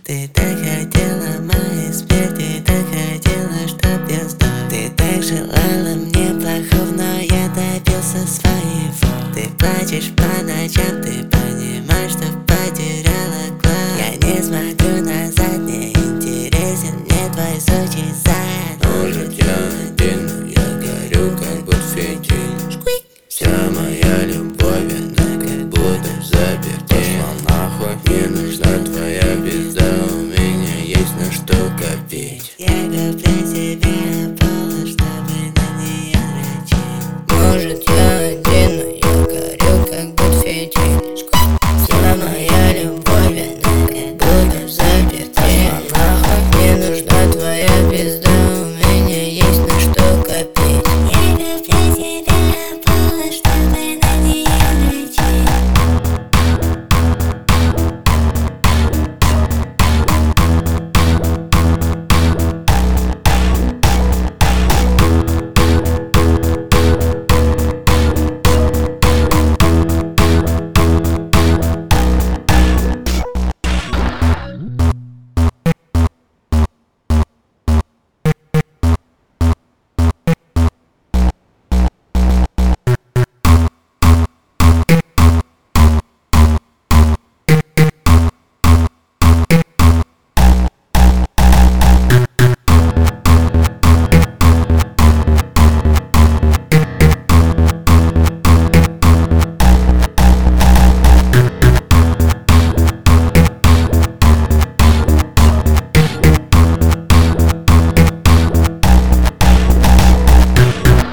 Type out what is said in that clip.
Ты так хотела моей смерти, так хотела, чтоб я сдох. Ты так желала мне плохого, но я добился своего. Ты плачешь по ночам, ты понимаешь, что потеряла глаз. Я не смотрю назад, не интересен мне твой сучий зад. Может, я один, но я горю как